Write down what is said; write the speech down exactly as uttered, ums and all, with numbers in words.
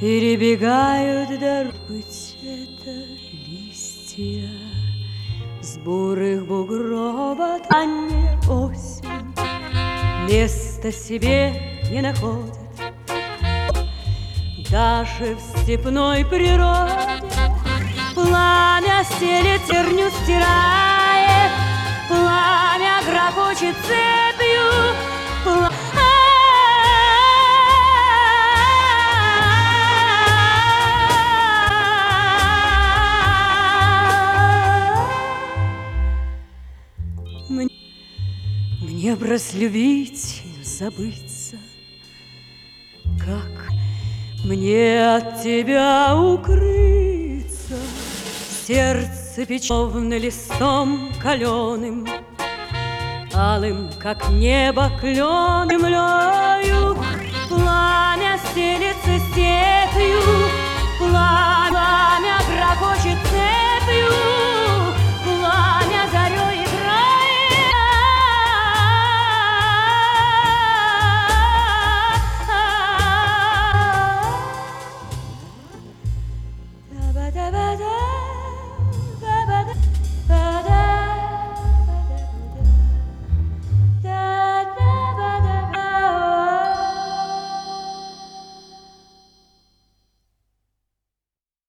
Перебегают дорогу цвета листья с бурых бугров, а не осень места себе не находит. Даже в степной природе пламя стелет терню, стирает, пламя грохочет цепью, пла... Мне, мне б разлюбить, забыться, как мне от тебя укрыться. Сердце печевно листом каленым, алым, как небо, клен землею. Пламя стелется степью, пламя грохочет